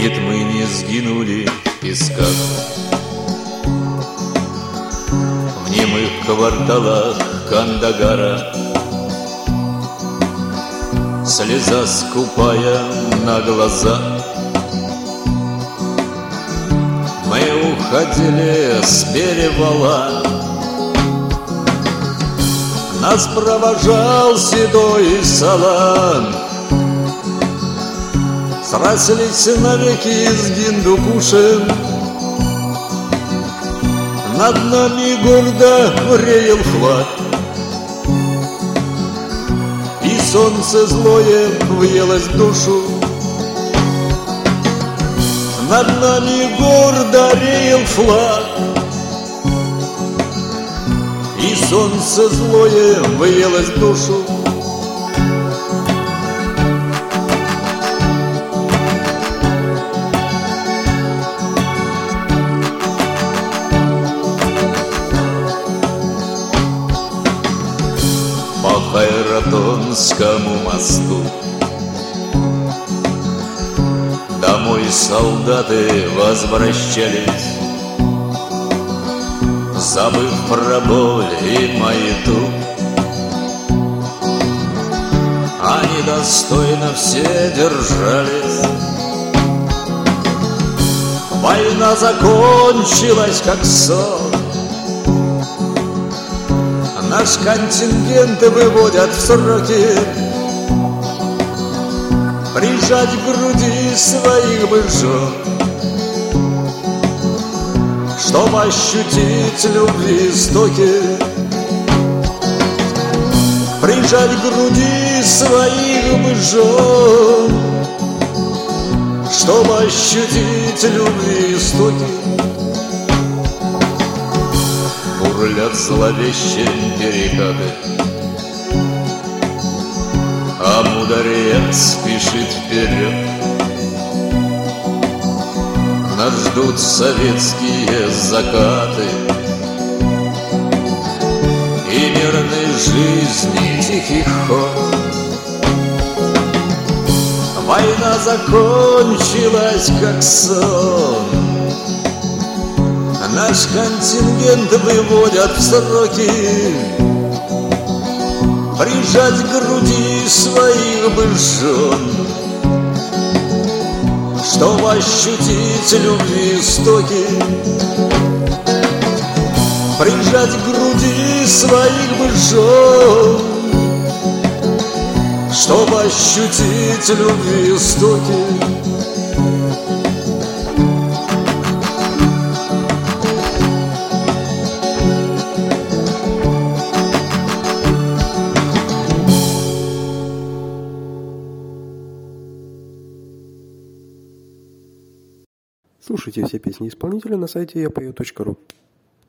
Нет, мы не сгинули в песках, в немых кварталах Кандагара. Слеза скупая на глаза, мы уходили с перевала. Нас провожал седой салам. Срослись навеки с Гиндукушем, над нами гордо реял флаг, и солнце злое въелось в душу. Над нами гордо реял флаг, и солнце злое въелось в душу. По Хайратонскому мосту домой солдаты возвращались, забыв про боль и маяту. Они достойно все держались. Война закончилась как сон. Наш контингент выводят в сроки, прижать к груди своих бы жен, чтоб ощутить любви истоки. Прижать к груди своих бы жен, чтоб ощутить любви истоки. Бурлят зловеще перекаты, а мудрец спешит вперед. Нас ждут советские закаты и мирной жизни тихий ход. Война закончилась как сон. Наш контингент выводят в сроки, прижать к груди своих бы жен, чтоб ощутить любви истоки. Прижать к груди своих бы жен, чтоб ощутить любви истоки. Слушайте все песни исполнителя на сайте yapою.ru.